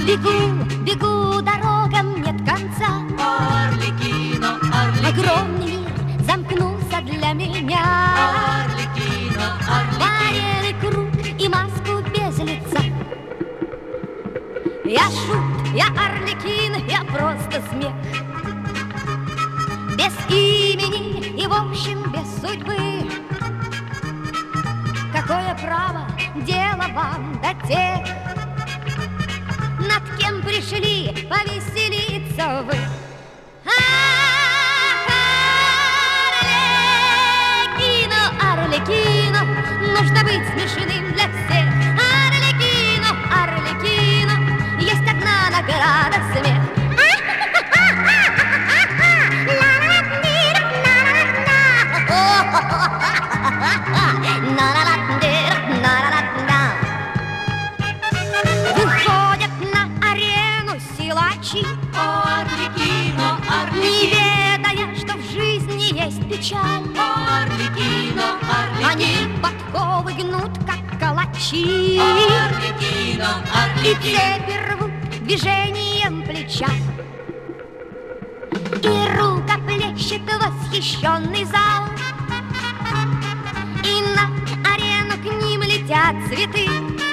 Бегу, бегу, дорогам нет конца. Арлекино, Арлекино, Огромный мир замкнулся для меня. Арлекино, Арлекино. Варенный круг и маску без лица. Я шут, я Арлекин, я просто смех. Без имени и, в общем, без судьбы. Какое право, дело вам до тех, над кем пришли повеселиться вы. Арлекино, Арлекино, нужно быть смешным для всех. Арлекино, Арлекино, есть одна награда — смех. Выходят на арену силачи, Арлекино, не Арлекино, ведая, что в жизни есть печаль. Арлекино, Они Арлекино, подковы гнут, как калачи, Арлекино, и Арлекино. цепи рвут движением плеча. И рукоплещет восхищенный зал, и на арену к ним летят цветы.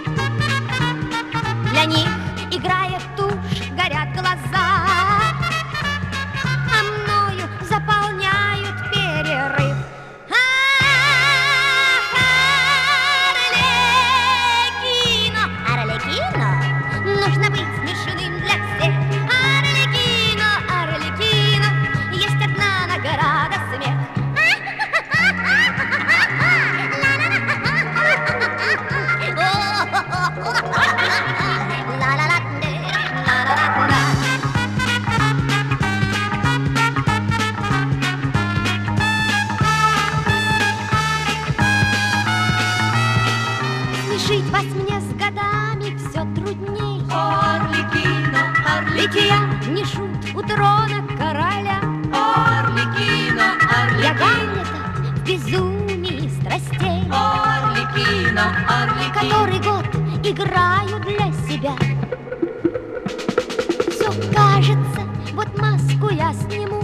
Для них играет тушь, горят глаза, а мною заполняют перерыв. Арлекино, Арлекино, нужно быть смешным для всех. Арлекино, Арлекино, есть одна награда — смех. Смешить вас мне с годами все трудней. Арлекино, Ведь Арлекино, я не шут у трона короля. Арлекино, Я Арлекино, Гамлета в безумии страстей, Арлекино, Арлекино. который год играю для себя. Все кажется, вот маску я сниму,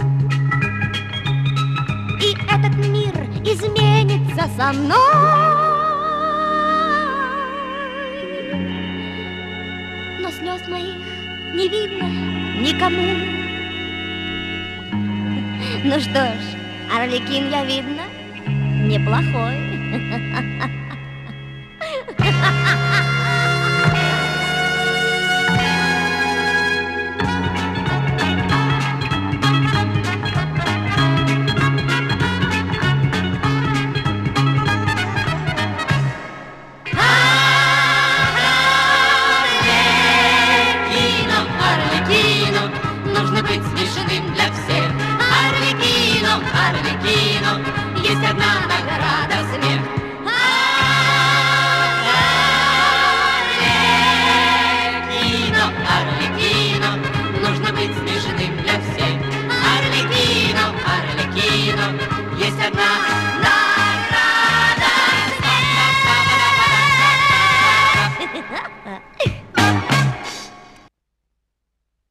и этот мир изменится со мной. Но слез моих не видно никому. Ну что ж, Арлекин, я, видно, неплохой.